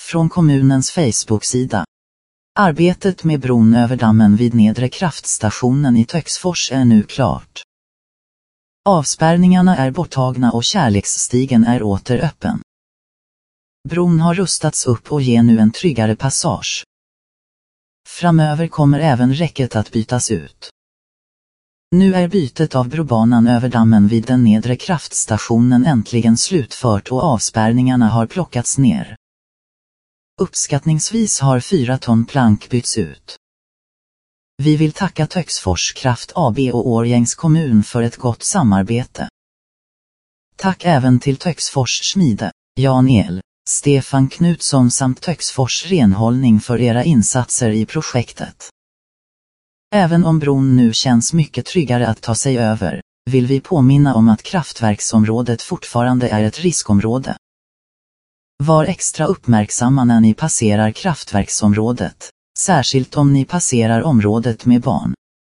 Från kommunens Facebook-sida. Arbetet med bron över dammen vid nedre kraftstationen i Töcksfors är nu klart. Avspärrningarna är borttagna och kärleksstigen är åter öppen. Bron har rustats upp och ger nu en tryggare passage. Framöver kommer även räcket att bytas ut. Nu är bytet av brobanan över dammen vid den nedre kraftstationen äntligen slutfört och avspärrningarna har plockats ner. Uppskattningsvis har 4 ton plank bytts ut. Vi vill tacka Töcksfors Kraft AB och Årjängs kommun för ett gott samarbete. Tack även till Töcksfors Smide, Jan El, Stefan Knutsson samt Töcksfors Renhållning för era insatser i projektet. Även om bron nu känns mycket tryggare att ta sig över, vill vi påminna om att kraftverksområdet fortfarande är ett riskområde. Var extra uppmärksamma när ni passerar kraftverksområdet, särskilt om ni passerar området med barn.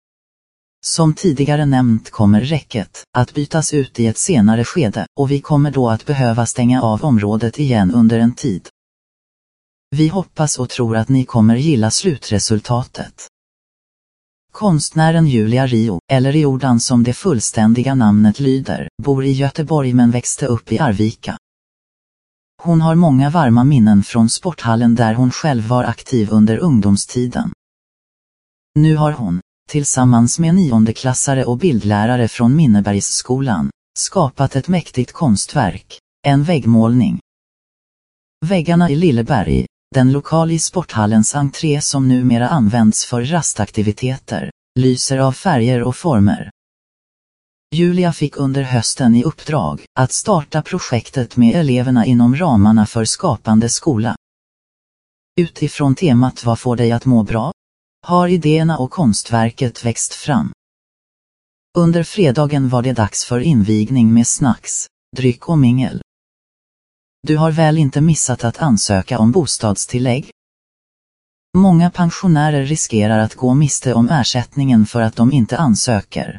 Som tidigare nämnt kommer räcket att bytas ut i ett senare skede och vi kommer då att behöva stänga av området igen under en tid. Vi hoppas och tror att ni kommer gilla slutresultatet. Konstnären Julia Rio, eller Riordan som det fullständiga namnet lyder, bor i Göteborg men växte upp i Arvika. Hon har många varma minnen från sporthallen där hon själv var aktiv under ungdomstiden. Nu har hon, tillsammans med 9-klassare och bildlärare från Minnebergsskolan, skapat ett mäktigt konstverk, en väggmålning. Väggarna i Lilleberg, den lokal i sporthallens entré som numera används för rastaktiviteter, lyser av färger och former. Julia fick under hösten i uppdrag att starta projektet med eleverna inom ramarna för skapande skola. Utifrån temat "Vad får dig att må bra?" har idéerna och konstverket växt fram. Under fredagen var det dags för invigning med snacks, dryck och mingel. Du har väl inte missat att ansöka om bostadstillägg? Många pensionärer riskerar att gå miste om ersättningen för att de inte ansöker.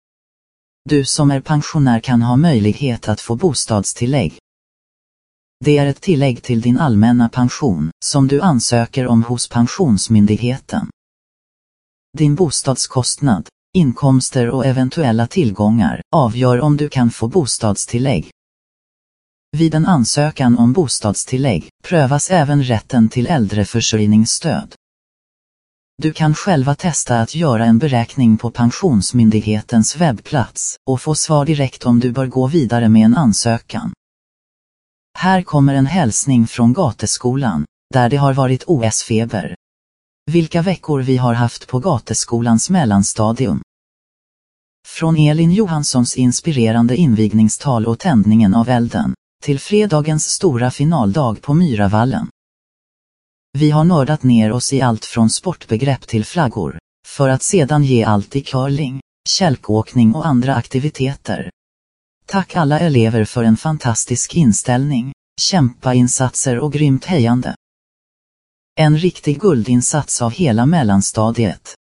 Du som är pensionär kan ha möjlighet att få bostadstillägg. Det är ett tillägg till din allmänna pension, som du ansöker om hos Pensionsmyndigheten. Din bostadskostnad, inkomster och eventuella tillgångar avgör om du kan få bostadstillägg. Vid en ansökan om bostadstillägg prövas även rätten till äldreförsörjningsstöd. Du kan själva testa att göra en beräkning på Pensionsmyndighetens webbplats och få svar direkt om du bör gå vidare med en ansökan. Här kommer en hälsning från Gateskolan, där det har varit OS-feber. Vilka veckor vi har haft på Gateskolans mellanstadium. Från Elin Johanssons inspirerande invigningstal och tändningen av elden, till fredagens stora finaldag på Myravallen. Vi har nördat ner oss i allt från sportbegrepp till flaggor, för att sedan ge allt i curling, kälkåkning och andra aktiviteter. Tack alla elever för en fantastisk inställning, kämpainsatser och grymt hejande. En riktig guldinsats av hela mellanstadiet,